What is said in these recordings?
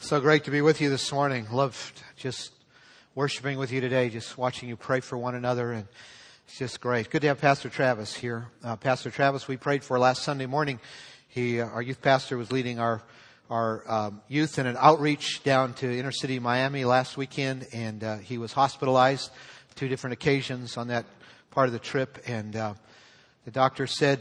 So great to be with you this morning. Loved just worshiping with you today, just watching you pray for one another, and it's just great. Good to have Pastor Travis here. Pastor Travis, we prayed for last Sunday morning. Our youth pastor was leading our youth in an outreach down to inner city Miami last weekend, and he was hospitalized 2 different occasions on that part of the trip, and the doctor said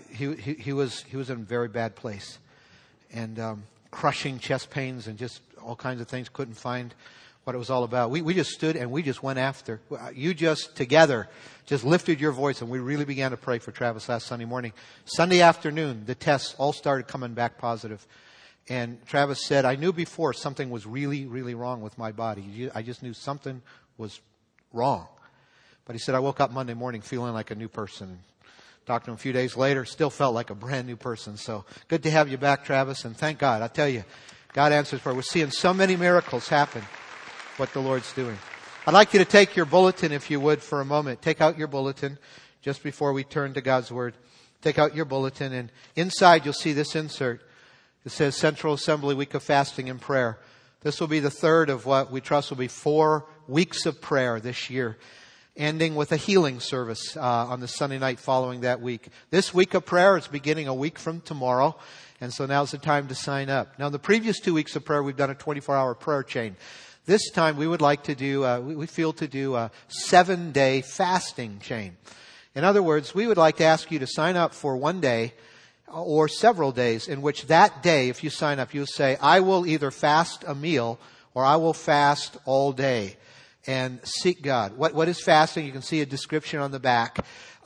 he was in a very bad place, and crushing chest pains and just all kinds of things. Couldn't find what it was all about. We just stood and we just went after. You just together just lifted your voice, and we really began to pray for Travis last Sunday morning. Sunday afternoon, the tests all started coming back positive. And Travis said, I knew before something was really, really wrong with my body. I just knew something was wrong. But he said, I woke up Monday morning feeling like a new person. Talked to him a few days later, still felt like a brand new person. So good to have you back, Travis, and thank God. I tell you, God answers prayer. We're seeing so many miracles happen, what the Lord's doing. I'd like you to take your bulletin, if you would, for a moment. Take out your bulletin just before we turn to God's Word. Take out your bulletin, and inside you'll see this insert. It says Central Assembly Week of Fasting and Prayer. This will be the third of what we trust will be 4 weeks of prayer this year, ending with a healing service on the Sunday night following that week. This week of prayer is beginning a week from tomorrow, and so now's the time to sign up. Now, in the previous 2 weeks of prayer, we've done a 24-hour prayer chain. This time, we would like to do, we feel to do a 7-day fasting chain. In other words, we would like to ask you to sign up for 1 day or several days in which that day, if you sign up, you'll say, I will either fast a meal or I will fast all day and seek God. What is fasting? You can see a description on the back.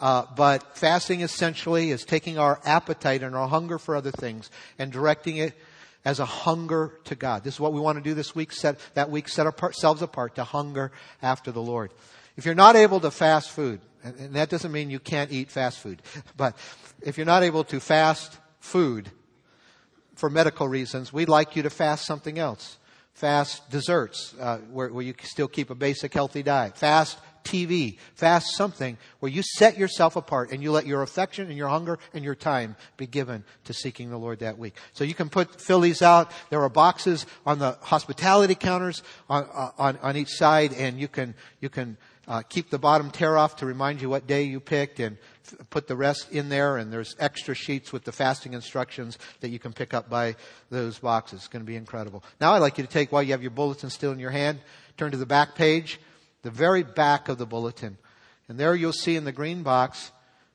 But fasting essentially is taking our appetite and our hunger for other things and directing it as a hunger to God. This is what we want to do this week. Set ourselves apart to hunger after the Lord. If you're not able to fast food, and that doesn't mean you can't eat fast food, but if you're not able to fast food for medical reasons, we'd like you to fast something else. Fast desserts, where you still keep a basic healthy diet. Fast TV. Fast something where you set yourself apart and you let your affection and your hunger and your time be given to seeking the Lord that week. So you can fill these out. There are boxes on the hospitality counters on each side, and you can keep the bottom tear off to remind you what day you picked, and put the rest in there. And there's extra sheets with the fasting instructions that you can pick up by those boxes. It's going to be incredible. Now I'd like you to take, while you have your bulletin still in your hand, turn to the back page, the very back of the bulletin. And there you'll see in the green box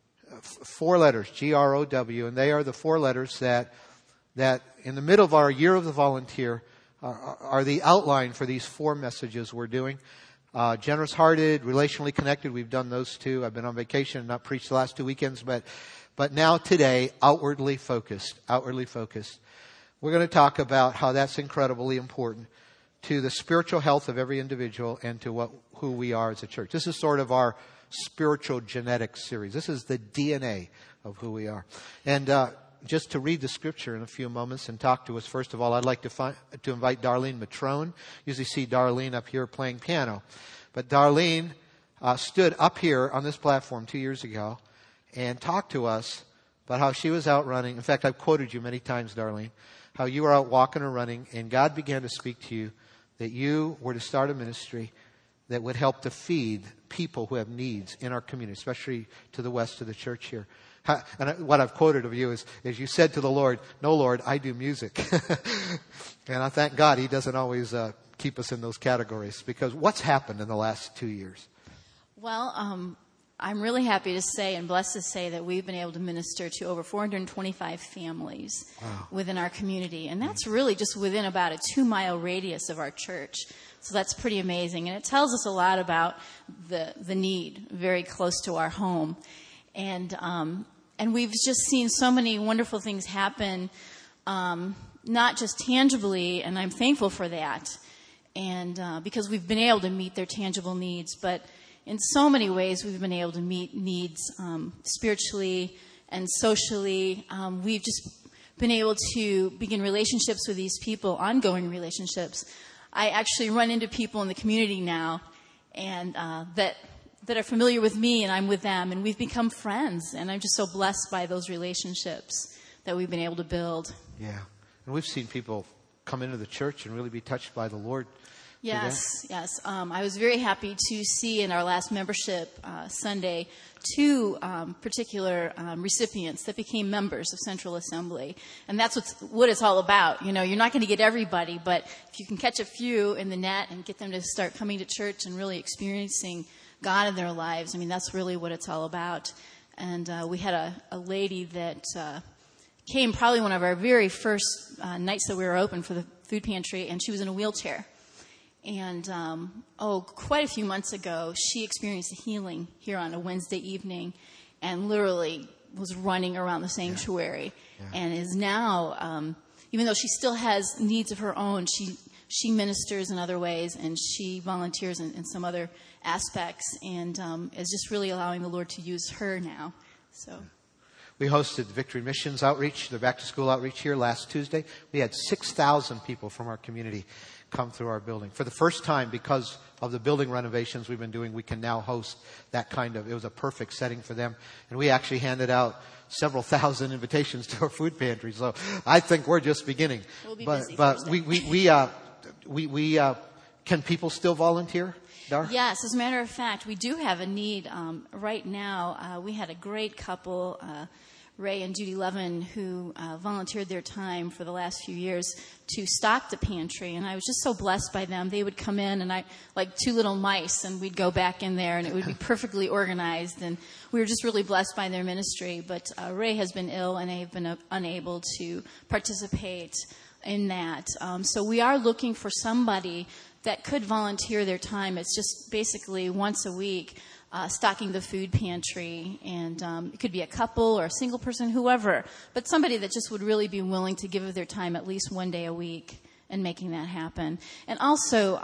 4 letters, GROW, and they are the 4 letters that in the middle of our Year of the Volunteer are the outline for these 4 messages we're doing. Generous-hearted, relationally connected. We've done those 2. I've been on vacation and not preached the last 2 weekends, but now today, outwardly focused. Outwardly focused. We're going to talk about how that's incredibly important to the spiritual health of every individual and to who we are as a church. This is sort of our spiritual genetics series. This is the DNA of who we are. And just to read the scripture in a few moments and talk to us, first of all, I'd like to invite Darlene Matrone. Usually see Darlene up here playing piano. But Darlene stood up here on this platform 2 years ago and talked to us about how she was out running. In fact, I've quoted you many times, Darlene, how you were out walking or running, and God began to speak to you that you were to start a ministry that would help to feed people who have needs in our community, especially to the west of the church here. And what I've quoted of you is you said to the Lord, no, Lord, I do music. And I thank God He doesn't always keep us in those categories, because what's happened in the last 2 years? Well, I'm really happy to say and blessed to say that we've been able to minister to over 425 families within our community. And that's really just within about a 2-mile radius of our church. So that's pretty amazing. And it tells us a lot about the need very close to our home. And we've just seen so many wonderful things happen, not just tangibly, and I'm thankful for that. And because we've been able to meet their tangible needs, but in so many ways, we've been able to meet needs spiritually and socially. We've just been able to begin relationships with these people, ongoing relationships. I actually run into people in the community now, and that are familiar with me, and I'm with them, and we've become friends. And I'm just so blessed by those relationships that we've been able to build. Yeah, and we've seen people come into the church and really be touched by the Lord? Yes. I was very happy to see in our last membership Sunday 2 particular recipients that became members of Central Assembly. And that's what it's all about. You're not going to get everybody, but if you can catch a few in the net and get them to start coming to church and really experiencing God in their lives, that's really what it's all about. And we had a lady that came probably one of our very first nights that we were open for the food pantry, and she was in a wheelchair. And, quite a few months ago, she experienced a healing here on a Wednesday evening and literally was running around the sanctuary and is now, even though she still has needs of her own, she ministers in other ways and she volunteers in some other aspects and is just really allowing the Lord to use her now. So. We hosted Victory Missions outreach, the back-to-school outreach here last Tuesday. We had 6,000 people from our community come through our building. For the first time, because of the building renovations we've been doing, we can now host that it was a perfect setting for them. And we actually handed out several thousand invitations to our food pantry. So I think we're just beginning. We'll be busy but we can people still volunteer, Dar? Yes, as a matter of fact, we do have a need right now. We had a great couple, Ray and Judy Levin, who volunteered their time for the last few years to stock the pantry. And I was just so blessed by them. They would come in, and I like two little mice, and we'd go back in there, and it would be perfectly organized. And we were just really blessed by their ministry. But Ray has been ill, and they've been unable to participate in that. So we are looking for somebody that could volunteer their time. It's just basically once a week. Stocking the food pantry, and it could be a couple or a single person, whoever, but somebody that just would really be willing to give of their time at least one day a week and making that happen. And also,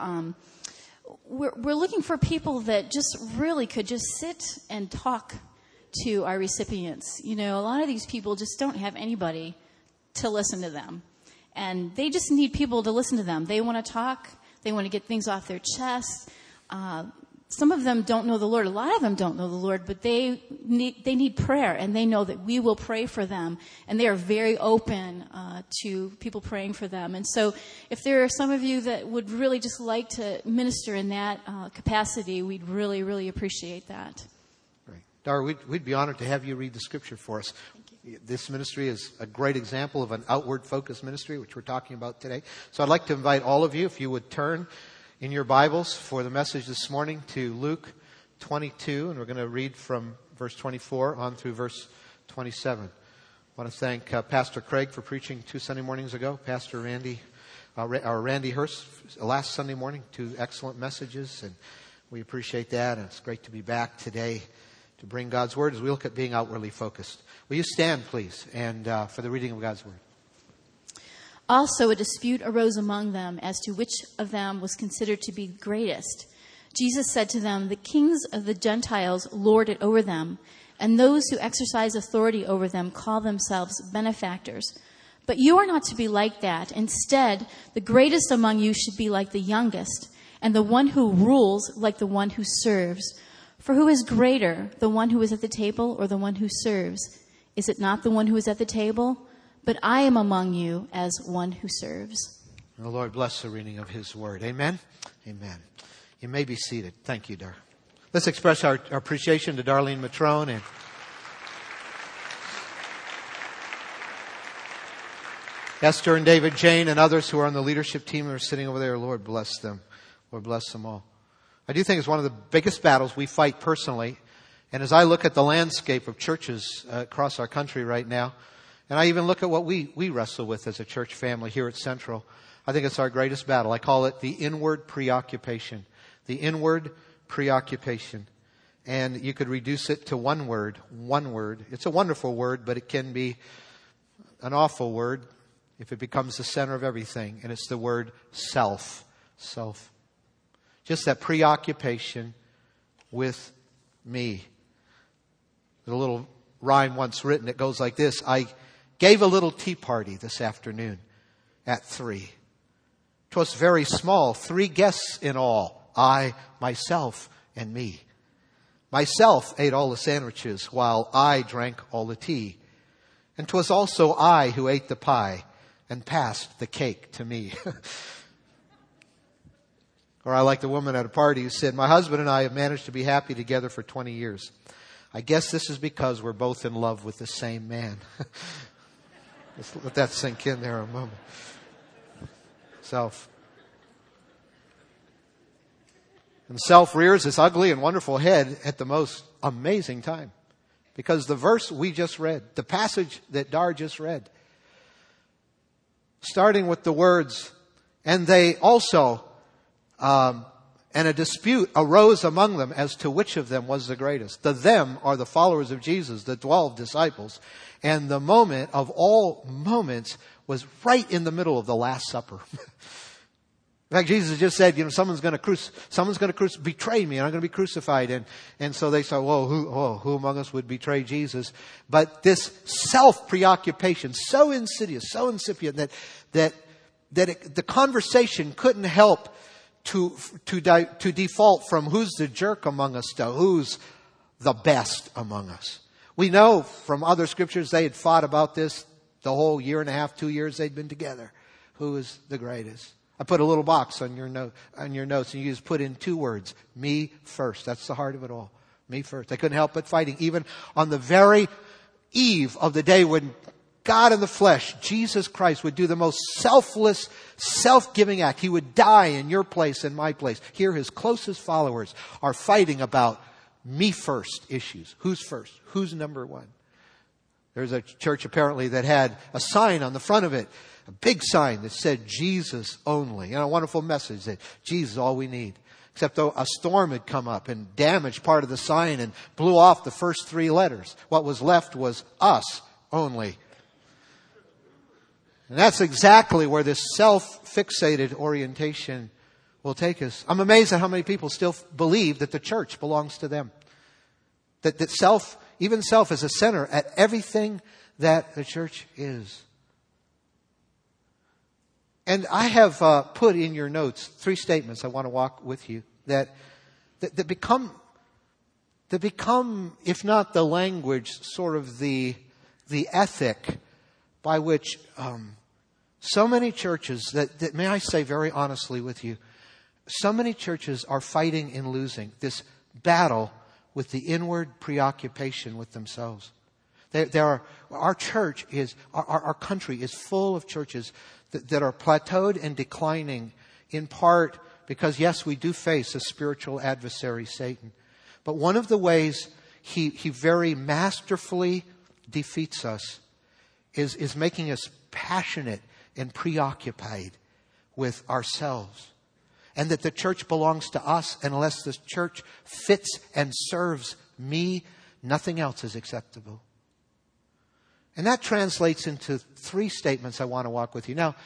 we're looking for people that just really could just sit and talk to our recipients. A lot of these people just don't have anybody to listen to them, and they just need people to listen to them. They want to talk. They want to get things off their chest. Some of them don't know the Lord. A lot of them don't know the Lord, but they need prayer, and they know that we will pray for them, and they are very open to people praying for them. And so if there are some of you that would really just like to minister in that capacity, we'd really, really appreciate that. Great. Dar, we'd be honored to have you read the scripture for us. This ministry is a great example of an outward-focused ministry, which we're talking about today. So I'd like to invite all of you, if you would turn in your Bibles for the message this morning to Luke 22, and we're going to read from verse 24 on through verse 27. I want to thank Pastor Craig for preaching 2 Sunday mornings ago, Pastor Randy Hurst last Sunday morning, 2 excellent messages, and we appreciate that, and it's great to be back today to bring God's Word as we look at being outwardly focused. Will you stand, please, and for the reading of God's Word. Also, a dispute arose among them as to which of them was considered to be greatest. Jesus said to them, "The kings of the Gentiles lord it over them, and those who exercise authority over them call themselves benefactors. But you are not to be like that. Instead, the greatest among you should be like the youngest, and the one who rules like the one who serves. For who is greater, the one who is at the table or the one who serves? Is it not the one who is at the table? But I am among you as one who serves." The Lord bless the reading of His Word. Amen? Amen. You may be seated. Thank you, Dar. Let's express our appreciation to Darlene Matrone and Esther and David Jane and others who are on the leadership team who are sitting over there. Lord bless them. Lord bless them all. I do think it's one of the biggest battles we fight personally. And as I look at the landscape of churches across our country right now, and I even look at what we wrestle with as a church family here at Central, I think it's our greatest battle. I call it the inward preoccupation. The inward preoccupation. And you could reduce it to one word. One word. It's a wonderful word, but it can be an awful word if it becomes the center of everything. And it's the word self. Self. Just that preoccupation with me. There's a little rhyme once written. It goes like this. I gave a little tea party this afternoon at 3. 'Twas very small, 3 guests in all, I, myself, and me. Myself ate all the sandwiches while I drank all the tea. And 'twas also I who ate the pie, and passed the cake to me. Or I like the woman at a party who said, my husband and I have managed to be happy together for 20 years. I guess this is because we're both in love with the same man. Let's let that sink in there a moment. Self. And self rears its ugly and wonderful head at the most amazing time. Because the verse we just read, the passage that Dar just read, starting with the words, and they also, and a dispute arose among them as to which of them was the greatest. The them are the followers of Jesus, the 12 disciples. And the moment of all moments was right in the middle of the Last Supper. In fact, Jesus just said, someone's going to betray me and I'm going to be crucified. And so they said, who among us would betray Jesus? But this self-preoccupation, so insidious, so incipient that the conversation couldn't help to default from who's the jerk among us to who's the best among us. We know from other scriptures they had fought about this the whole year and a half, 2 years they'd been together. Who is the greatest? I put a little box on your notes, and you just put in 2 words: me first. That's the heart of it all. Me first. They couldn't help but fighting, even on the very eve of the day when God in the flesh, Jesus Christ, would do the most selfless, self-giving act. He would die in your place and my place. Here, his closest followers are fighting about me first issues. Who's first? Who's number one? There's a church apparently that had a sign on the front of it, a big sign that said Jesus only. And a wonderful message that Jesus is all we need. Except though a storm had come up and damaged part of the sign and blew off the first 3 letters. What was left was us only. And that's exactly where this self-fixated orientation will take us. I'm amazed at how many people still believe that the church belongs to them. That self, even self, is a center at everything that the church is. And I have put in your notes 3 statements I want to walk with you that become, if not the language, sort of the ethic by which so many churches, that may I say very honestly with you, so many churches are fighting and losing this battle with the inward preoccupation with themselves. Our church is, our country is full of churches that are plateaued and declining, in part because, yes, we do face a spiritual adversary, Satan. But one of the ways he very masterfully defeats us is making us passionate and preoccupied with ourselves. And that the church belongs to us, and unless the church fits and serves me, nothing else is acceptable. And that translates into 3 statements I want to walk with you. Now,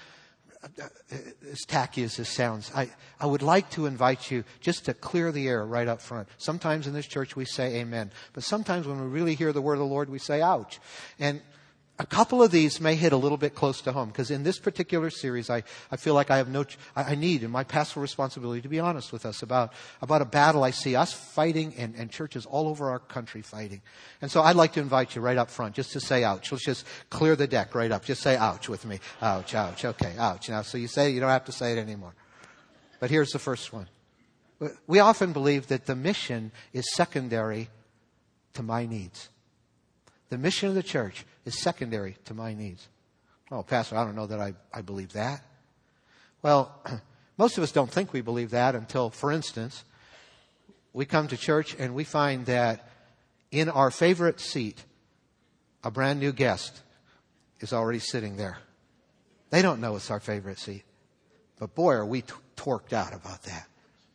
as tacky as this sounds, I would like to invite you just to clear the air right up front. Sometimes in this church we say amen. But sometimes when we really hear the word of the Lord, we say ouch. And a couple of these may hit a little bit close to home, because in this particular series, I feel like I need in my pastoral responsibility to be honest with us about a battle I see us fighting and churches all over our country fighting. And so I'd like to invite you right up front just to say ouch. Let's just clear the deck right up. Just say ouch with me. Ouch, ouch. Okay, ouch. Now, so you say you don't have to say it anymore. But here's the first one. We often believe that the mission is secondary to my needs. The mission of the church is secondary to my needs. Oh, Pastor, I don't know that I believe that. Well, most of us don't think we believe that until, for instance, we come to church and we find that in our favorite seat, a brand new guest is already sitting there. They don't know it's our favorite seat. But boy, are we torqued out about that.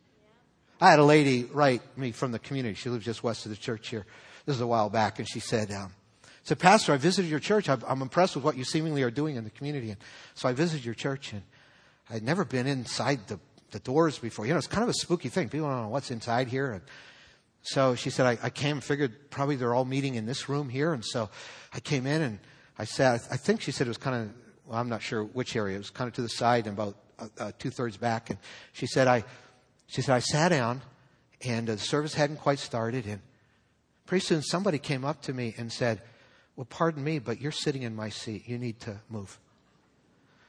I had a lady write me from the community. She lives just west of the church here. This is a while back. And she said, Pastor, I visited your church. I'm impressed with what you seemingly are doing in the community. And so I visited your church, and I'd never been inside the doors before. It's kind of a spooky thing. People don't know what's inside here. And so she said, I came and figured probably they're all meeting in this room here. And so I came in and I sat, I think she said it was kind of, well, I'm not sure which area. It was kind of to the side and about 2/3 back. And she said, I sat down, and the service hadn't quite started. And pretty soon somebody came up to me and said, well, pardon me, but you're sitting in my seat. You need to move.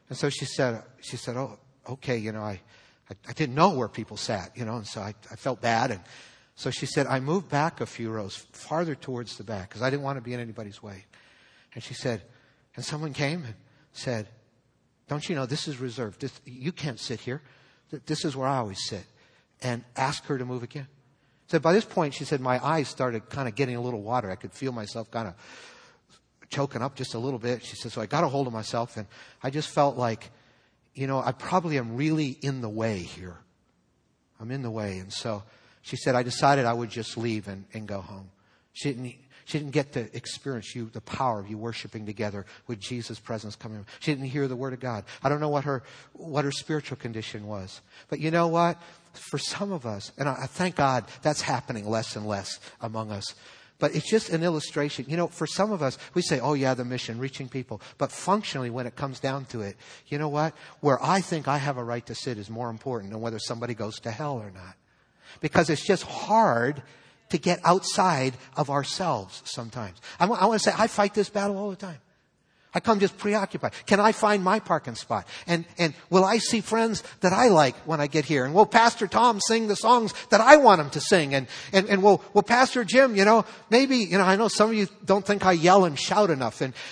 And so she said, oh, okay, I didn't know where people sat, and so I felt bad. And so she said, I moved back a few rows farther towards the back because I didn't want to be in anybody's way. And she said, and someone came and said, don't you know this is reserved? You can't sit here. This is where I always sit. And asked her to move again. So by this point, she said, my eyes started kind of getting a little water. I could feel myself kind of choking up just a little bit. She said, so I got a hold of myself, and I just felt like, I probably am really in the way here. I'm in the way. And so she said, I decided I would just leave and go home. She didn't get to experience the power of you worshiping together with Jesus' presence coming. She didn't hear the word of God. I don't know what her spiritual condition was. But you know what? For some of us, and I thank God that's happening less and less among us. But it's just an illustration. For some of us, we say, oh yeah, the mission, reaching people. But functionally, when it comes down to it, you know what? Where I think I have a right to sit is more important than whether somebody goes to hell or not. Because it's just hard to get outside of ourselves sometimes. I want to say, I fight this battle all the time. I come just preoccupied. Can I find my parking spot? And will I see friends that I like when I get here? And will Pastor Tom sing the songs that I want him to sing? And will Pastor Jim, maybe, I know some of you don't think I yell and shout enough. And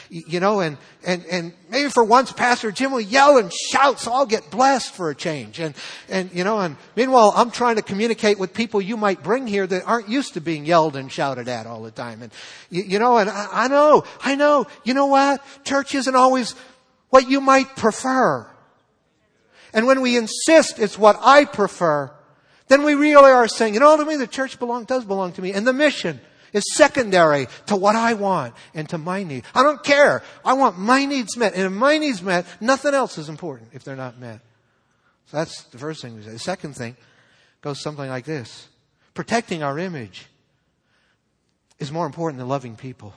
maybe for once Pastor Jim will yell and shout so I'll get blessed for a change. And meanwhile, I'm trying to communicate with people you might bring here that aren't used to being yelled and shouted at all the time. And, and I know, you know what? Church isn't always what you might prefer. And when we insist it's what I prefer, then we really are saying, to me the church does belong to me. And the mission is secondary to what I want and to my need. I don't care. I want my needs met. And if my needs met, nothing else is important if they're not met. So that's the first thing we say. The second thing goes something like this. Protecting our image is more important than loving people.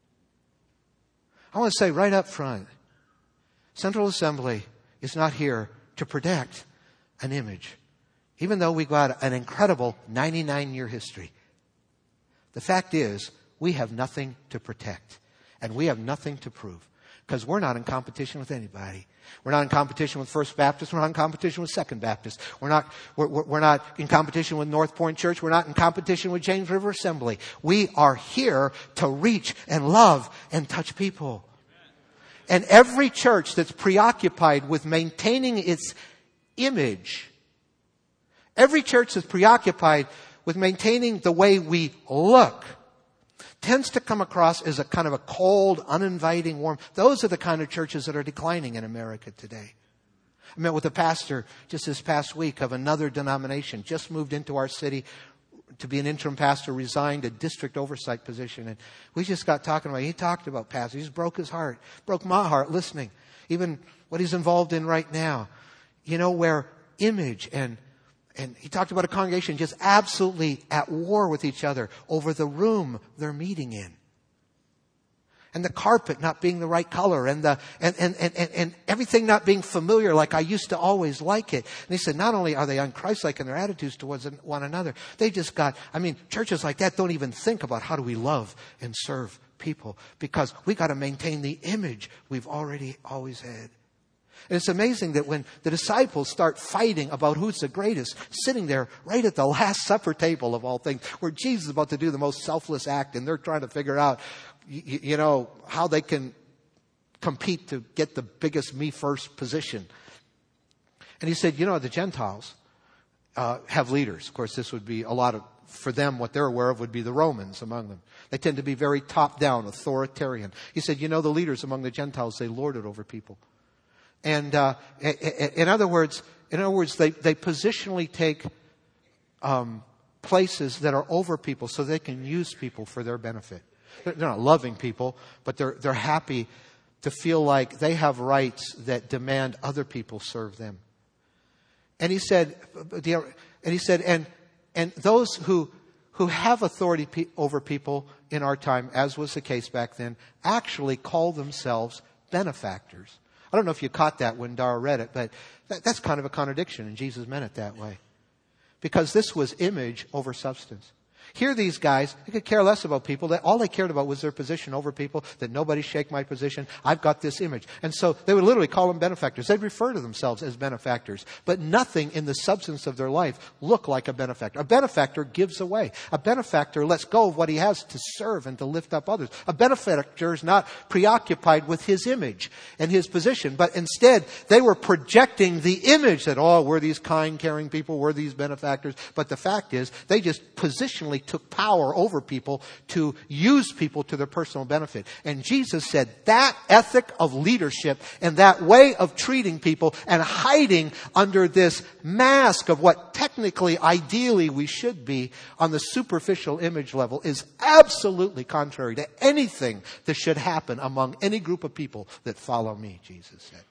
I want to say right up front, Central Assembly is not here to protect an image. Even though we've got an incredible 99-year history. The fact is, we have nothing to protect. And we have nothing to prove. Because we're not in competition with anybody. We're not in competition with First Baptist. We're not in competition with Second Baptist. We're not in competition with North Point Church. We're not in competition with James River Assembly. We are here to reach and love and touch people. And every church that's preoccupied with maintaining its image, every church that's preoccupied with maintaining the way we look, tends to come across as a kind of a cold, uninviting, warm. Those are the kind of churches that are declining in America today. I met with a pastor just this past week of another denomination, just moved into our city to be an interim pastor, resigned a district oversight position. And we just got talking about it. He talked about pastor. He just broke his heart, broke my heart listening. Even what he's involved in right now, where image and he talked about a congregation just absolutely at war with each other over the room they're meeting in. And the carpet not being the right color and everything not being familiar like I used to always like it. And he said, not only are they unchristlike in their attitudes towards one another, they just churches like that don't even think about how do we love and serve people because we got to maintain the image we've already always had. And it's amazing that when the disciples start fighting about who's the greatest, sitting there right at the Last Supper table of all things, where Jesus is about to do the most selfless act, and they're trying to figure out, how they can compete to get the biggest me first position. And he said, the Gentiles have leaders. Of course, this would be for them, what they're aware of would be the Romans among them. They tend to be very top-down, authoritarian. He said, the leaders among the Gentiles, they lord it over people. And in other words, they positionally take places that are over people so they can use people for their benefit. They're not loving people, but they're happy to feel like they have rights that demand other people serve them. And he said, and those who have authority over people in our time, as was the case back then, actually call themselves benefactors. I don't know if you caught that when Dara read it, but that's kind of a contradiction, and Jesus meant it that way. Because this was image over substance. Here these guys, they could care less about people. All they cared about was their position over people, that nobody shake my position. I've got this image. And so they would literally call them benefactors. They'd refer to themselves as benefactors. But nothing in the substance of their life looked like a benefactor. A benefactor gives away. A benefactor lets go of what he has to serve and to lift up others. A benefactor is not preoccupied with his image and his position, but instead they were projecting the image that, oh, we're these kind, caring people, we're these benefactors. But the fact is, they just positionally took power over people to use people to their personal benefit. And Jesus said that ethic of leadership and that way of treating people and hiding under this mask of what technically, ideally we should be on the superficial image level is absolutely contrary to anything that should happen among any group of people that follow me, Jesus said.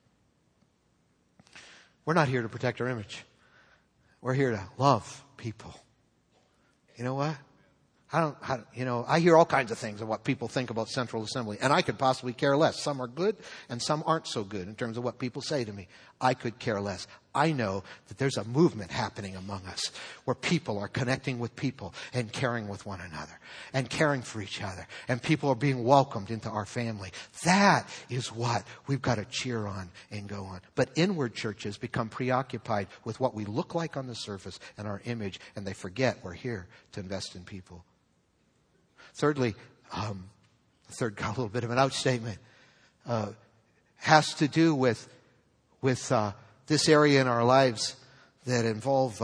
We're not here to protect our image. We're here to love people. You know what? I hear all kinds of things of what people think about Central Assembly, and I could possibly care less. Some are good, and some aren't so good in terms of what people say to me. I could care less. I know that there's a movement happening among us where people are connecting with people and caring with one another and caring for each other, and people are being welcomed into our family. That is what we've got to cheer on and go on. But inward churches become preoccupied with what we look like on the surface and our image, and they forget we're here to invest in people. Thirdly, the third got a little bit of an out statement, has to do with this area in our lives that involve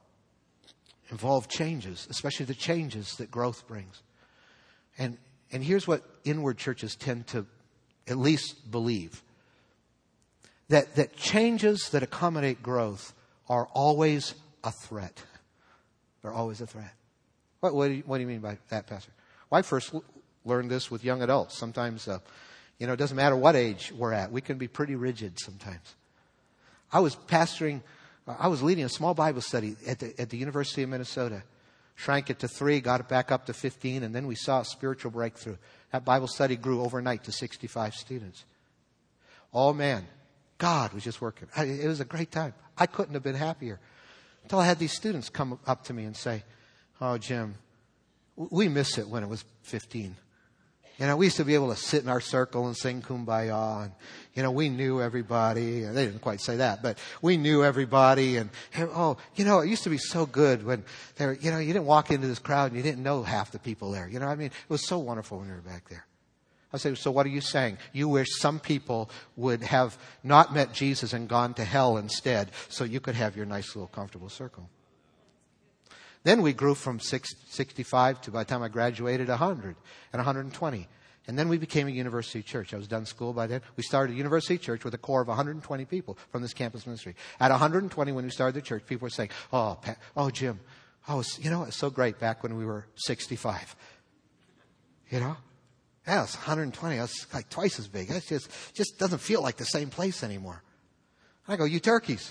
changes, especially the changes that growth brings. And here's what inward churches tend to at least believe. That changes that accommodate growth are always a threat. They're always a threat. What do you mean by that, Pastor? Well, I first learned this with young adults. Sometimes, it doesn't matter what age we're at. We can be pretty rigid sometimes. I was leading a small Bible study at the University of Minnesota. Shrank it to 3, got it back up to 15, and then we saw a spiritual breakthrough. That Bible study grew overnight to 65 students. Oh man, God was just working. It was a great time. I couldn't have been happier. Until I had these students come up to me and say, "Oh, Jim, we miss it when it was 15. We used to be able to sit in our circle and sing Kumbaya. And, we knew everybody. They didn't quite say that, but we knew everybody. And, it used to be so good when you didn't walk into this crowd and you didn't know half the people there. It was so wonderful when we were back there." I say, "So what are you saying? You wish some people would have not met Jesus and gone to hell instead so you could have your nice little comfortable circle." Then we grew from 65 to, by the time I graduated, 100 and 120. And then we became a university church. I was done school by then. We started a university church with a core of 120 people from this campus ministry. At 120, when we started the church, people were saying, "Oh, Jim, it's so great back when we were 65. Yeah, it's 120. That's like twice as big. It just doesn't feel like the same place anymore." And I go, "You turkeys."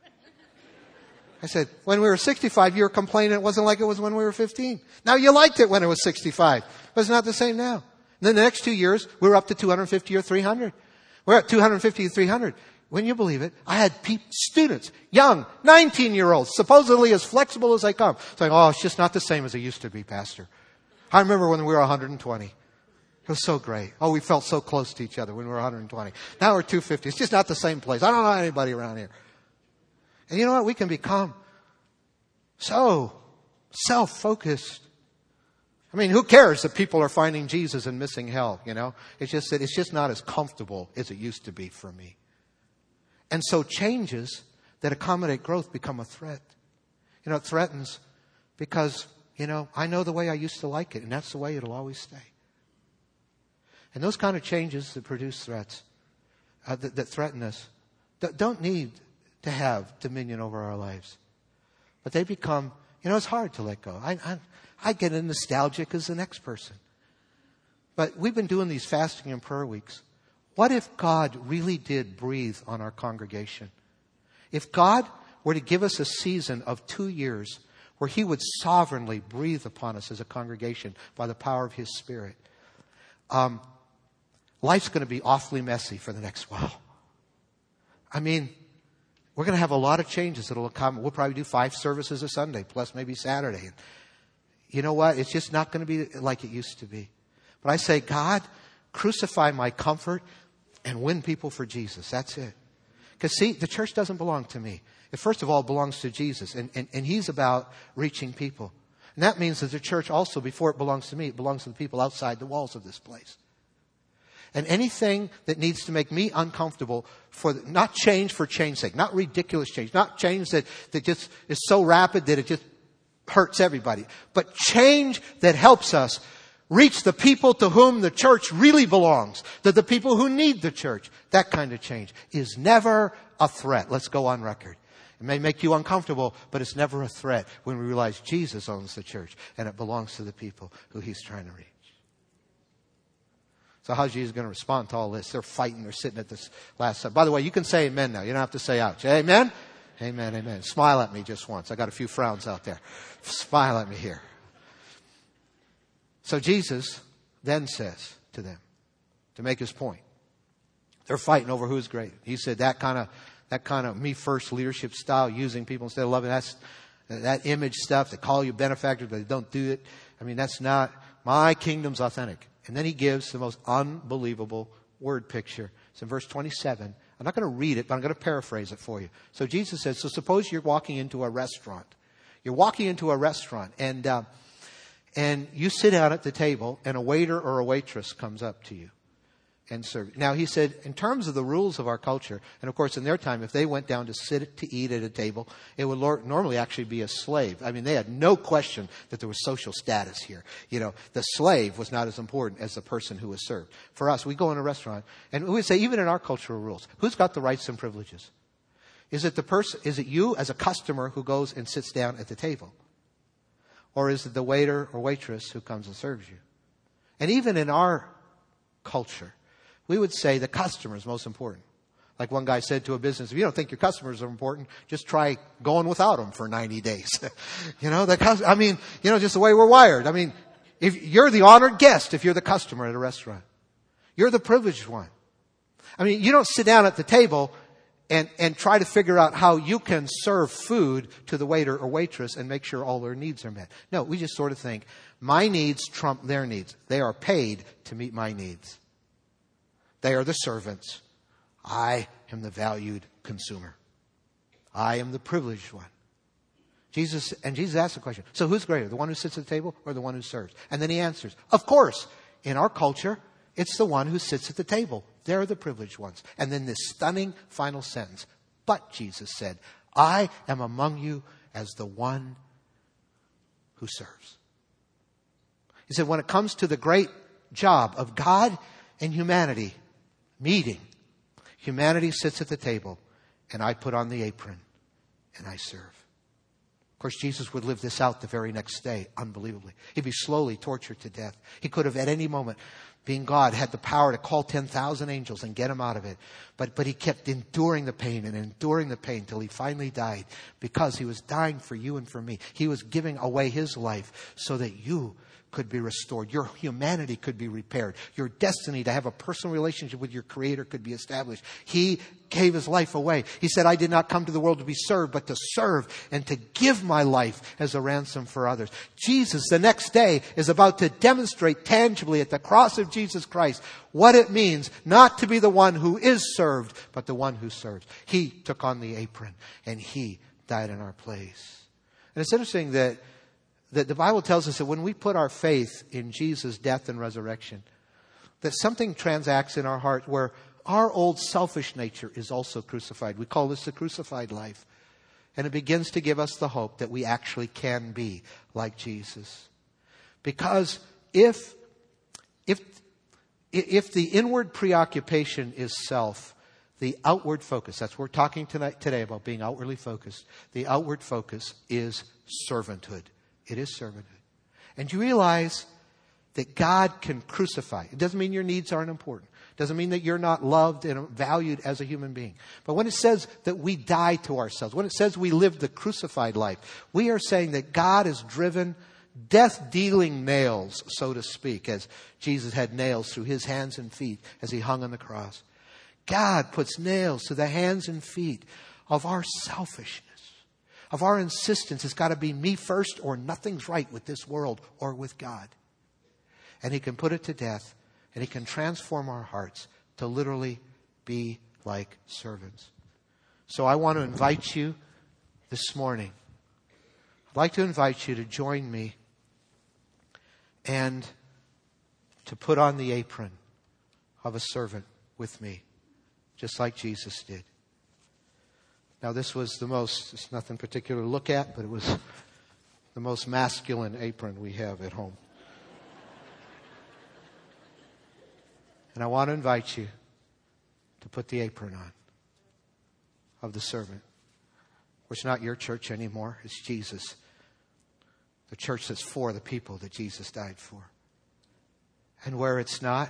I said, "When we were 65, you were complaining it wasn't like it was when we were 15. Now you liked it when it was 65, but it's not the same now." And then the next 2 years, we were up to 250 or 300. We're at 250 to 300. When you believe it, I had students, young, 19-year-olds, supposedly as flexible as they come, saying, "Oh, it's just not the same as it used to be, Pastor. I remember when we were 120. It was so great. Oh, we felt so close to each other when we were 120. Now we're 250. It's just not the same place. I don't know anybody around here." And you know what? We can become so self-focused. Who cares that people are finding Jesus and missing hell, It's just that it's just not as comfortable as it used to be for me. And so changes that accommodate growth become a threat. It threatens because, I know the way I used to like it, and that's the way it'll always stay. And those kind of changes that produce threats, that threaten us, don't need to have dominion over our lives. But they become, it's hard to let go. I get as nostalgic as the next person. But we've been doing these fasting and prayer weeks. What if God really did breathe on our congregation? If God were to give us a season of 2 years where He would sovereignly breathe upon us as a congregation by the power of His Spirit, life's going to be awfully messy for the next while. We're going to have a lot of changes that will come. We'll probably do 5 services a Sunday, plus maybe Saturday. you know what? It's just not going to be like it used to be. But I say, God, crucify my comfort and win people for Jesus. That's it. Because see, the church doesn't belong to me. It first of all belongs to Jesus. And He's about reaching people. And that means that the church also, before it belongs to me, it belongs to the people outside the walls of this place. And anything that needs to make me uncomfortable, not change for change's sake, not ridiculous change, not change that just is so rapid that it just hurts everybody, but change that helps us reach the people to whom the church really belongs, the people who need the church. That kind of change is never a threat. Let's go on record. It may make you uncomfortable, but it's never a threat when we realize Jesus owns the church and it belongs to the people who He's trying to reach. So how's Jesus going to respond to all this? They're fighting. They're sitting at this last side. By the way, you can say amen now. You don't have to say ouch. Amen? Amen, amen. Smile at me just once. I got a few frowns out there. Smile at me here. So Jesus then says to them, to make His point, they're fighting over who's great. He said that kind of me first leadership style, using people instead of loving, that image stuff, they call you benefactors, but they don't do it. I mean, that's not, my kingdom's authentic. And then He gives the most unbelievable word picture. It's in verse 27. I'm not going to read it, but I'm going to paraphrase it for you. So Jesus says, so suppose you're walking into a restaurant. You're walking into a restaurant and you sit down at the table and a waiter or a waitress comes up to you and serve. Now, He said, in terms of the rules of our culture, and of course in their time, if they went down to sit to eat at a table, it would normally actually be a slave. I mean, they had no question that there was social status here. You know, the slave was not as important as the person who was served. For us, we go in a restaurant and we would say, even in our cultural rules, who's got the rights and privileges? Is it you as a customer who goes and sits down at the table? Or is it the waiter or waitress who comes and serves you? And even in our culture, we would say the customer is most important. Like one guy said to a business, if you don't think your customers are important, just try going without them for 90 days. Just the way we're wired. I mean, if you're the honored guest, if you're the customer at a restaurant, you're the privileged one. I mean, you don't sit down at the table and try to figure out how you can serve food to the waiter or waitress and make sure all their needs are met. No, we just sort of think, my needs trump their needs. They are paid to meet my needs. They are the servants. I am the valued consumer. I am the privileged one. Jesus asked the question, so who's greater, the one who sits at the table or the one who serves? And then He answers, of course, in our culture, it's the one who sits at the table. They're the privileged ones. And then this stunning final sentence, but Jesus said, I am among you as the one who serves. He said, when it comes to the great job of God and humanity meeting, humanity sits at the table and I put on the apron and I serve. Of course, Jesus would live this out the very next day, unbelievably. He'd be slowly tortured to death. He could have at any moment, being God, had the power to call 10,000 angels and get Him out of it. But He kept enduring the pain and enduring the pain till He finally died, because He was dying for you and for me. He was giving away His life so that you could be restored. Your humanity could be repaired. Your destiny to have a personal relationship with your Creator could be established. He gave His life away. He said, I did not come to the world to be served, but to serve and to give my life as a ransom for others. Jesus, the next day, is about to demonstrate tangibly at the cross of Jesus Christ what it means not to be the one who is served, but the one who serves. He took on the apron and He died in our place. And it's interesting that the Bible tells us that when we put our faith in Jesus' death and resurrection, that something transacts in our heart where our old selfish nature is also crucified. We call this the crucified life. And it begins to give us the hope that we actually can be like Jesus. Because if the inward preoccupation is self, the outward focus, that's what we're talking today about being outwardly focused. The outward focus is servanthood. It is servanthood. And you realize that God can crucify. It doesn't mean your needs aren't important. It doesn't mean that you're not loved and valued as a human being. But when it says that we die to ourselves, when it says we live the crucified life, we are saying that God has driven death-dealing nails, so to speak, as Jesus had nails through His hands and feet as He hung on the cross. God puts nails to the hands and feet of our selfishness, of our insistence has got to be me first or nothing's right with this world or with God. And He can put it to death, and He can transform our hearts to literally be like servants. So I want to invite you this morning. I'd like to invite you to join me and to put on the apron of a servant with me, just like Jesus did. Now this was it's nothing particular to look at, but it was the most masculine apron we have at home. And I want to invite you to put the apron on of the servant. It's not your church anymore. It's Jesus. The church that's for the people that Jesus died for. And where it's not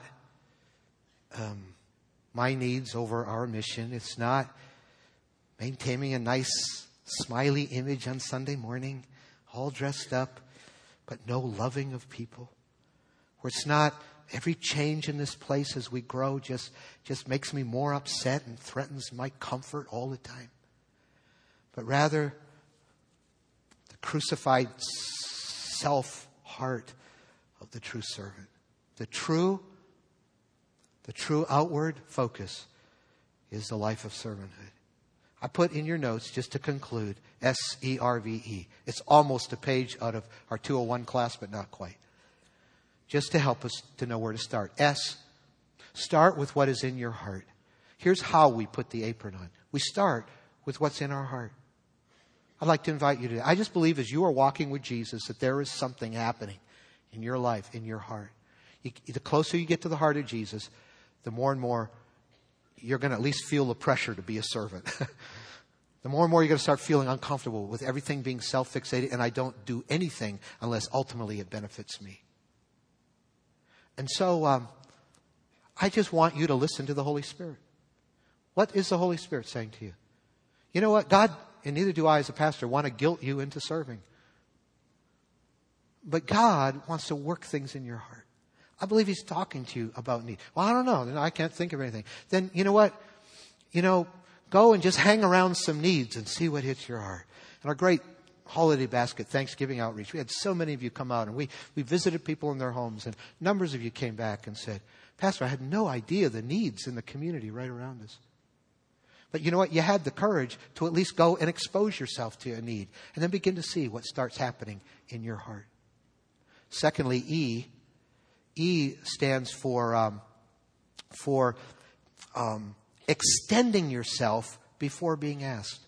my needs over our mission, it's not maintaining a nice, smiley image on Sunday morning, all dressed up, but no loving of people. Where it's not every change in this place as we grow just makes me more upset and threatens my comfort all the time. But rather, the crucified self heart of the true servant. The true outward focus is the life of servanthood. I put in your notes, just to conclude, SERVE. It's almost a page out of our 201 class, but not quite. Just to help us to know where to start. S, start with what is in your heart. Here's how we put the apron on. We start with what's in our heart. I'd like to invite you to, I just believe as you are walking with Jesus that there is something happening in your life, in your heart. The closer you get to the heart of Jesus, the more and more you're going to at least feel the pressure to be a servant. The more and more you're going to start feeling uncomfortable with everything being self-fixated, and I don't do anything unless ultimately it benefits me. And so I just want you to listen to the Holy Spirit. What is the Holy Spirit saying to you? You know what? God, and neither do I as a pastor, want to guilt you into serving. But God wants to work things in your heart. I believe He's talking to you about need. Well, I don't know. I can't think of anything. Then, you know what? Go and just hang around some needs and see what hits your heart. And our great holiday basket Thanksgiving outreach, we had so many of you come out, and we visited people in their homes, and numbers of you came back and said, Pastor, I had no idea the needs in the community right around us. But you know what? You had the courage to at least go and expose yourself to a need and then begin to see what starts happening in your heart. Secondly, E. E stands for extending yourself before being asked.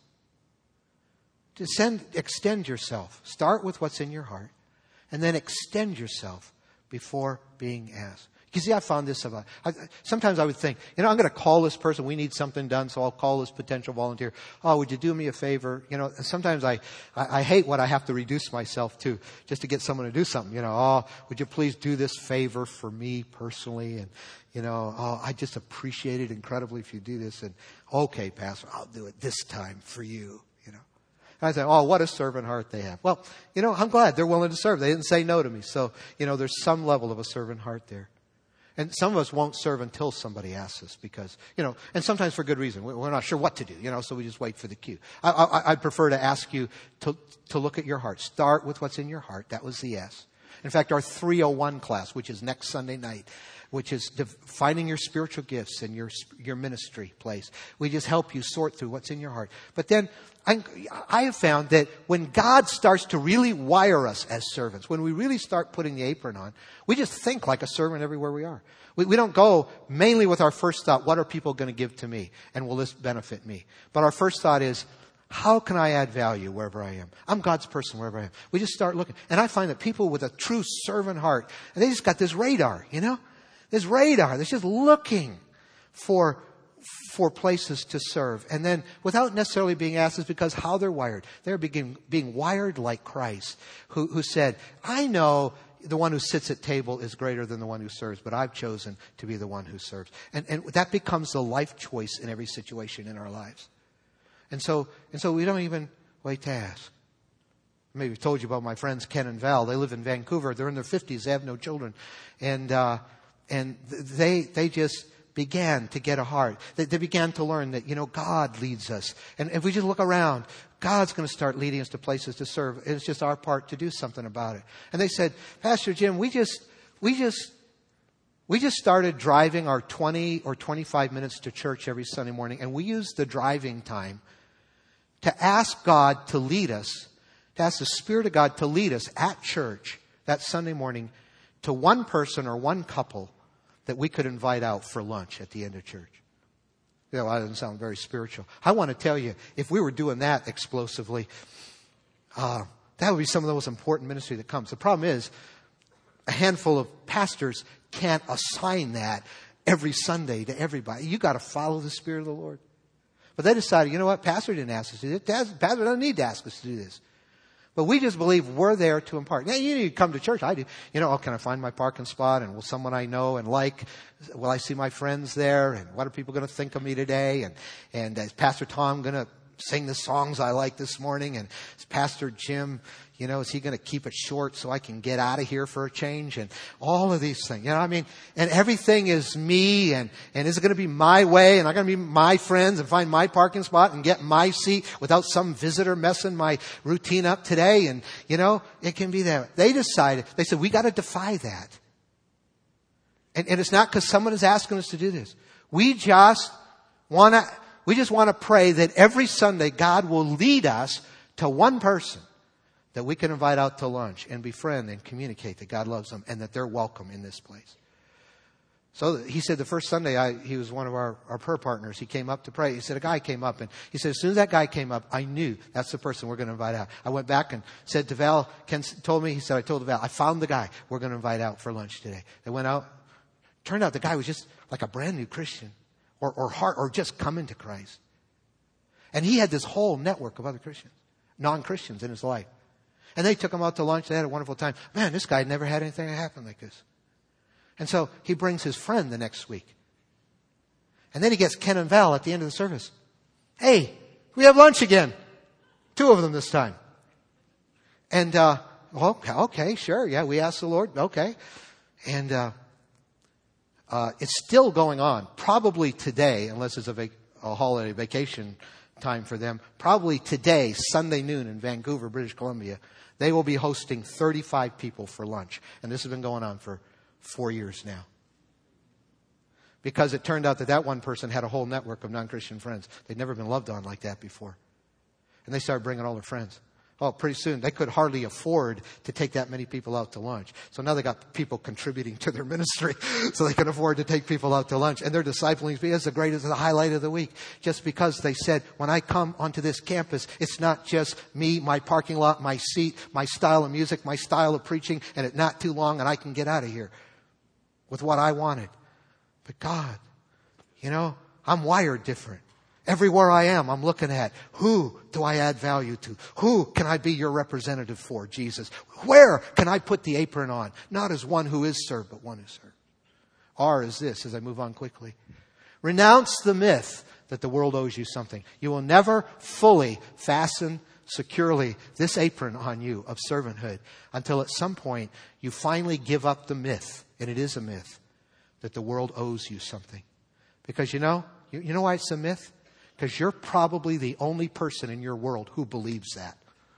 Extend yourself. Start with what's in your heart and then extend yourself before being asked. You see, I found this sometimes I would think, I'm going to call this person. We need something done, so I'll call this potential volunteer. Oh, would you do me a favor? Sometimes I hate what I have to reduce myself to just to get someone to do something. Oh, would you please do this favor for me personally? And, I just appreciate it incredibly if you do this. And, okay, Pastor, I'll do it this time for you, And I say, oh, what a servant heart they have. Well, I'm glad they're willing to serve. They didn't say no to me. So, there's some level of a servant heart there. And some of us won't serve until somebody asks us because, and sometimes for good reason. We're not sure what to do, so we just wait for the cue. I'd prefer to ask you to look at your heart. Start with what's in your heart. That was the S. In fact, our 301 class, which is next Sunday night, which is finding your spiritual gifts and your ministry place. We just help you sort through what's in your heart. But then I have found that when God starts to really wire us as servants, when we really start putting the apron on, we just think like a servant everywhere we are. We don't go mainly with our first thought, what are people going to give to me? And will this benefit me? But our first thought is, how can I add value wherever I am? I'm God's person wherever I am. We just start looking. And I find that people with a true servant heart, and they just got this radar, This radar. They're just looking for places to serve. And then without necessarily being asked, is because how they're wired. They're being wired like Christ, who said, I know the one who sits at table is greater than the one who serves, but I've chosen to be the one who serves. And that becomes the life choice in every situation in our lives. And so we don't even wait to ask. Maybe I've told you about my friends Ken and Val. They live in Vancouver. They're in their 50s. They have no children. And they began to get a heart. They began to learn that, God leads us. And if we just look around, God's going to start leading us to places to serve. And it's just our part to do something about it. And they said, Pastor Jim, we just started driving our 20 or 25 minutes to church every Sunday morning. And we use the driving time to ask God to lead us, to ask the Spirit of God to lead us at church that Sunday morning to one person or one couple that we could invite out for lunch at the end of church. That doesn't sound very spiritual. I want to tell you, if we were doing that explosively, that would be some of the most important ministry that comes. The problem is, a handful of pastors can't assign that every Sunday to everybody. You got to follow the Spirit of the Lord. But they decided, you know what? Pastor didn't ask us to do this. Pastor doesn't need to ask us to do this. But we just believe we're there to impart. Now, you need to come to church. I do. Can I find my parking spot? And will someone I know and like, will I see my friends there? And what are people going to think of me today? And is Pastor Tom going to sing the songs I like this morning? And is Pastor Jim, is he going to keep it short so I can get out of here for a change? And all of these things, and everything is me. And is it going to be my way? And I'm going to be my friends and find my parking spot and get my seat without some visitor messing my routine up today. And, it can be that. They said, we got to defy that. And it's not because someone is asking us to do this. We just want to pray that every Sunday God will lead us to one person that we can invite out to lunch and befriend and communicate that God loves them and that they're welcome in this place. So he said the first Sunday, he was one of our prayer partners. He came up to pray. He said a guy came up, and he said as soon as that guy came up, I knew that's the person we're going to invite out. I went back and said to Val, Ken told me, he said, I told Val, I found the guy we're going to invite out for lunch today. They went out. Turned out the guy was just like a brand new Christian or just coming to Christ. And he had this whole network of other Christians, non-Christians in his life. And they took him out to lunch. They had a wonderful time. Man, this guy never had anything happen like this. And so he brings his friend the next week. And then he gets Ken and Val at the end of the service. Hey, we have lunch again. 2 of them this time. And, okay, sure. Yeah, we asked the Lord. Okay. And, it's still going on. Probably today, unless it's a holiday vacation time for them, probably today, Sunday noon in Vancouver, British Columbia, they will be hosting 35 people for lunch. And this has been going on for 4 years now. Because it turned out that one person had a whole network of non-Christian friends. They'd never been loved on like that before. And they started bringing all their friends. Oh, pretty soon they could hardly afford to take that many people out to lunch. So now they got people contributing to their ministry so they can afford to take people out to lunch. And their discipling is the highlight of the week. Just because they said, when I come onto this campus, it's not just me, my parking lot, my seat, my style of music, my style of preaching, and it's not too long and I can get out of here with what I wanted. But God, I'm wired different. Everywhere I am, I'm looking at who do I add value to? Who can I be your representative for, Jesus? Where can I put the apron on? Not as one who is served, but one who serves. R is this, as I move on quickly. Renounce the myth that the world owes you something. You will never fully fasten securely this apron on you of servanthood until at some point you finally give up the myth, and it is a myth, that the world owes you something. Because you know why it's a myth? Because you're probably the only person in your world who believes that.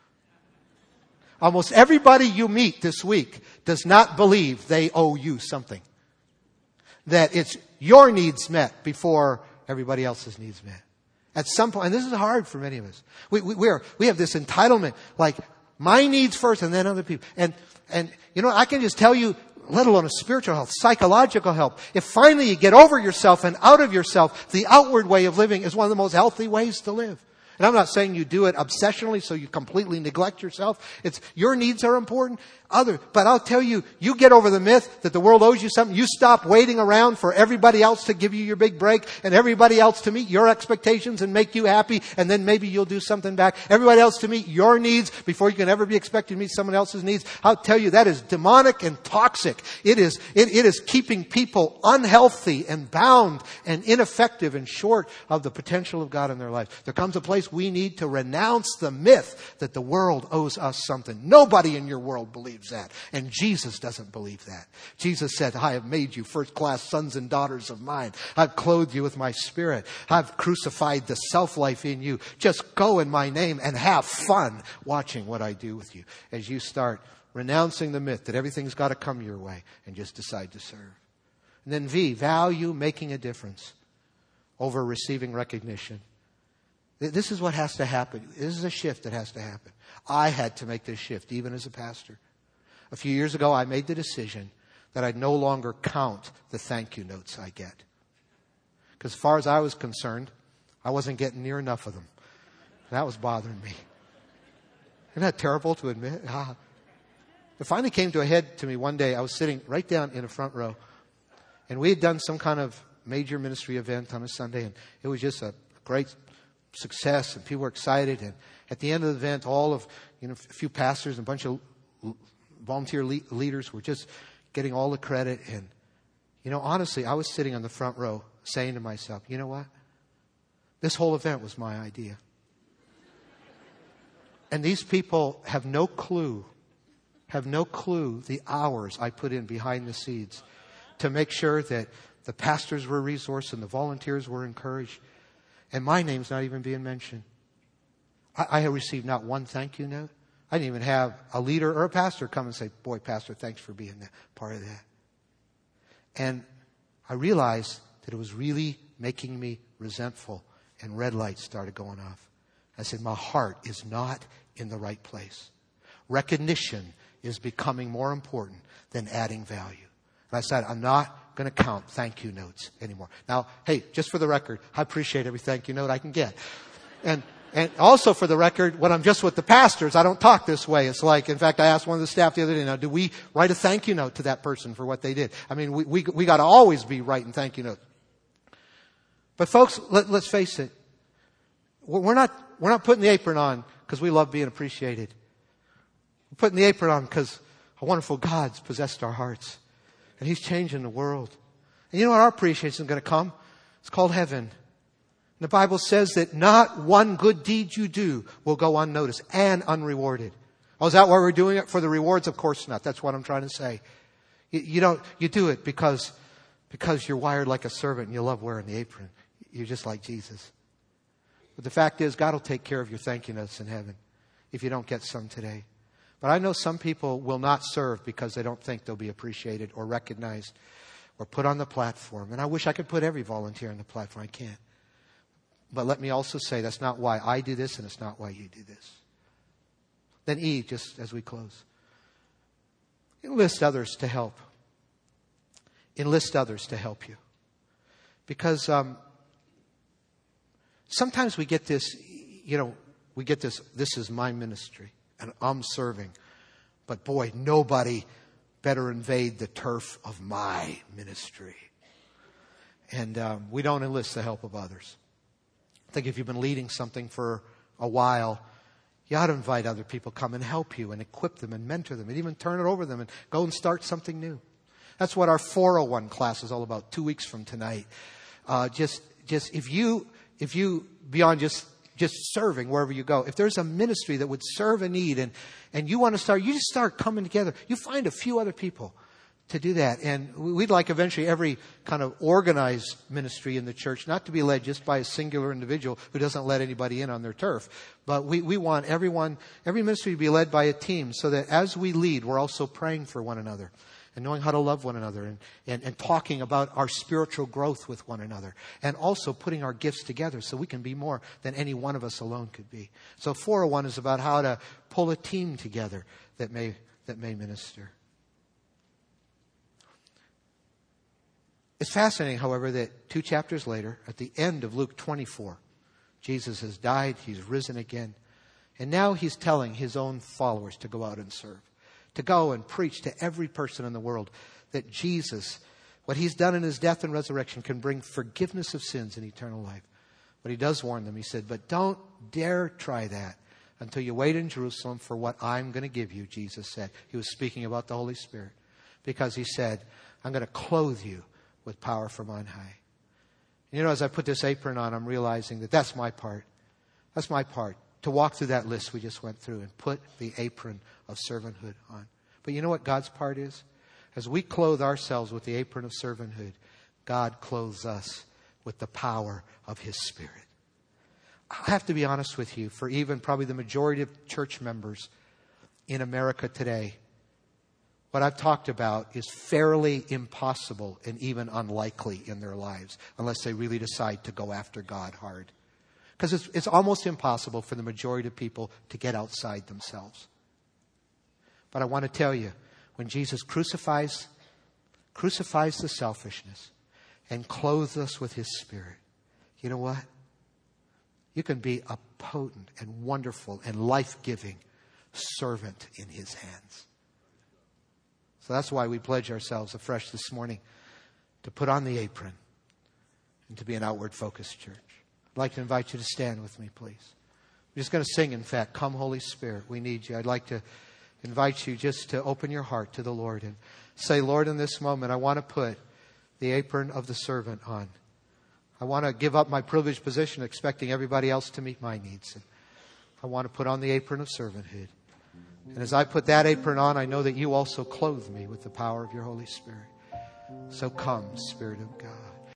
Almost everybody you meet this week does not believe they owe you something. That it's your needs met before everybody else's needs met. At some point, and this is hard for many of us. We have this entitlement, like my needs first and then other people. And I can just tell you, let alone a spiritual health, psychological help. If finally you get over yourself and out of yourself, the outward way of living is one of the most healthy ways to live. And I'm not saying you do it obsessionally so you completely neglect yourself. It's your needs are important. But I'll tell you, you get over the myth that the world owes you something. You stop waiting around for everybody else to give you your big break and everybody else to meet your expectations and make you happy. And then maybe you'll do something back. Everybody else to meet your needs before you can ever be expected to meet someone else's needs. I'll tell you, that is demonic and toxic. It is keeping people unhealthy and bound and ineffective and short of the potential of God in their life. There comes a place place, we need to renounce the myth that the world owes us something. Nobody in your world believes that. And Jesus doesn't believe that. Jesus said, I have made you first-class sons and daughters of mine. I've clothed you with my Spirit. I've crucified the self-life in you. Just go in my name and have fun watching what I do with you as you start renouncing the myth that everything's got to come your way and just decide to serve. And then V, value making a difference over receiving recognition. This is what has to happen. This is a shift that has to happen. I had to make this shift, even as a pastor. A few years ago, I made the decision that I'd no longer count the thank you notes I get. Because as far as I was concerned, I wasn't getting near enough of them. That was bothering me. Isn't that terrible to admit? It finally came to a head to me one day. I was sitting right down in the front row, and we had done some kind of major ministry event on a Sunday, and it was just a great success, and people were excited. And at the end of the event, all of a few pastors and a bunch of volunteer leaders were just getting all the credit. And honestly, I was sitting on the front row saying to myself, you know what? This whole event was my idea. And these people have no clue the hours I put in behind the scenes to make sure that the pastors were resourced and the volunteers were encouraged. And my name's not even being mentioned. I have received not one thank you note. I didn't even have a leader or a pastor come and say, boy, Pastor, thanks for being part of that. And I realized that it was really making me resentful, and red lights started going off. I said, my heart is not in the right place. Recognition is becoming more important than adding value. And I said, I'm not going to count thank you notes anymore. Now, hey, just for the record, I appreciate every thank you note I can get. And also for the record, when I'm just with the pastors, I don't talk this way. It's like, in fact, I asked one of the staff the other day, now, do we write a thank you note to that person for what they did? I mean, we got to always be writing thank you notes. But folks, let's face it. We're not putting the apron on because we love being appreciated. We're putting the apron on because a wonderful God's possessed our hearts. And He's changing the world. And you know what our appreciation is going to come? It's called heaven. And the Bible says that not one good deed you do will go unnoticed and unrewarded. Oh, is that why we're doing it? For the rewards? Of course not. That's what I'm trying to say. You do it because you're wired like a servant and you love wearing the apron. You're just like Jesus. But the fact is, God will take care of your thank you notes in heaven if you don't get some today. But I know some people will not serve because they don't think they'll be appreciated or recognized or put on the platform. And I wish I could put every volunteer on the platform. I can't. But let me also say that's not why I do this, and it's not why you do this. Then E, just as we close. Enlist others to help. Enlist others to help you. Because sometimes we get this, this is my ministry, and I'm serving. But boy, nobody better invade the turf of my ministry. And we don't enlist the help of others. I think if you've been leading something for a while, you ought to invite other people come and help you and equip them and mentor them and even turn it over to them and go and start something new. That's what our 401 class is all about 2 weeks from tonight. Just if you beyond just serving wherever you go, if there's a ministry that would serve a need and you want to start, you just start coming together. You find a few other people to do that. And we'd like eventually every kind of organized ministry in the church not to be led just by a singular individual who doesn't let anybody in on their turf. But we want every ministry to be led by a team so that as we lead, we're also praying for one another and knowing how to love one another and talking about our spiritual growth with one another and also putting our gifts together so we can be more than any one of us alone could be. So 401 is about how to pull a team together that may minister. It's fascinating, however, that 2 chapters later, at the end of Luke 24, Jesus has died, He's risen again, and now He's telling His own followers to go out and serve, to go and preach to every person in the world that Jesus, what He's done in His death and resurrection, can bring forgiveness of sins and eternal life. But He does warn them. He said, but don't dare try that until you wait in Jerusalem for what I'm going to give you, Jesus said. He was speaking about the Holy Spirit because He said, I'm going to clothe you with power from on high. As I put this apron on, I'm realizing that that's my part. That's my part, to walk through that list we just went through and put the apron of servanthood on. But you know what God's part is? As we clothe ourselves with the apron of servanthood, God clothes us with the power of His Spirit. I have to be honest with you, for even probably the majority of church members in America today, what I've talked about is fairly impossible and even unlikely in their lives unless they really decide to go after God hard. Because it's almost impossible for the majority of people to get outside themselves. But I want to tell you, when Jesus crucifies the selfishness and clothes us with His Spirit, you know what? You can be a potent and wonderful and life-giving servant in His hands. So that's why we pledge ourselves afresh this morning to put on the apron and to be an outward-focused church. I'd like to invite you to stand with me, please. We're just going to sing, in fact, Come Holy Spirit, we need you. I'd like to invite you just to open your heart to the Lord and say, Lord, in this moment, I want to put the apron of the servant on. I want to give up my privileged position, expecting everybody else to meet my needs. And I want to put on the apron of servanthood. And as I put that apron on, I know that you also clothe me with the power of your Holy Spirit. So come, Spirit of God.